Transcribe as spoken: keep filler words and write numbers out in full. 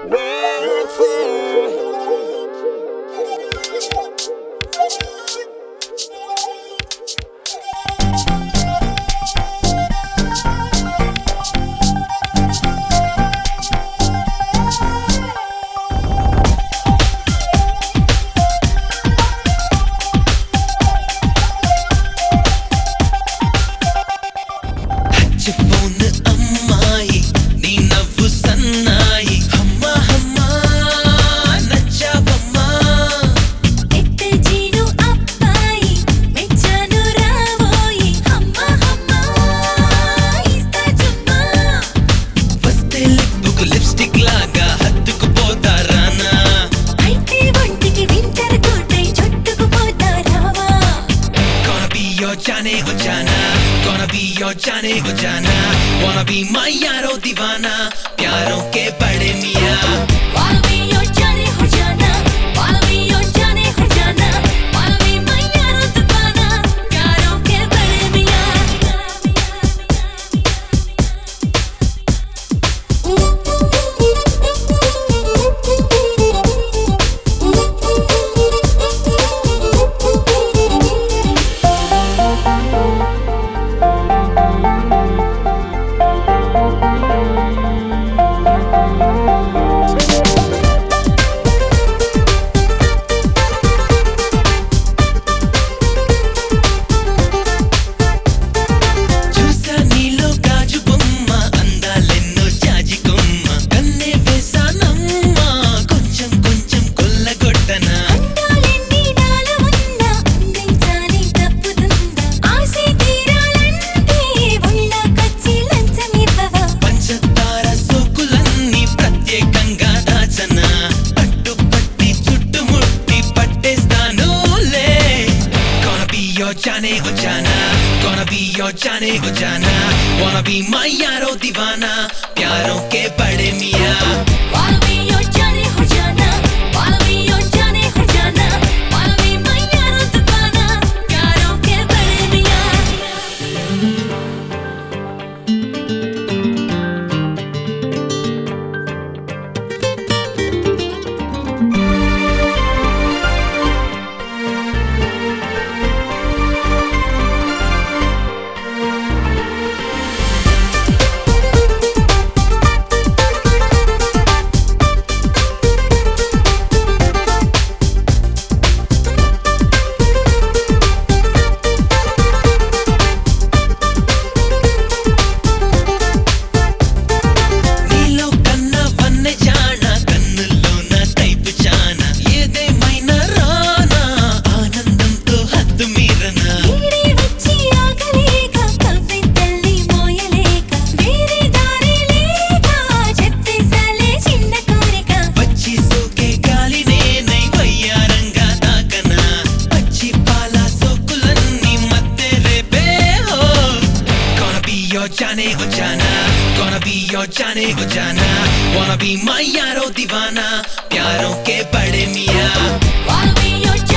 जाने हो जाना gonna be your जाने हो जाना wanna be my यारो दीवाना प्यारों के बड़े मियाँ wanna be your जाने हो जाना wanna be your जाने हो जाना wanna be my यारो दीवाना प्यारों के बड़े मियाँ जाने हो जाना gonna be your जाने हो जाना wanna be my यारो दीवाना प्यारों के बड़े मियाँ wanna be your जाने हो जाना wanna be your जाने हो जाना wanna be my यारो दीवाना प्यारों के बड़े मियाँ जाने हो जाना gonna be your जाने हो जाना wanna be my यारो दीवाना प्यारों के बड़े मियाँ wanna be your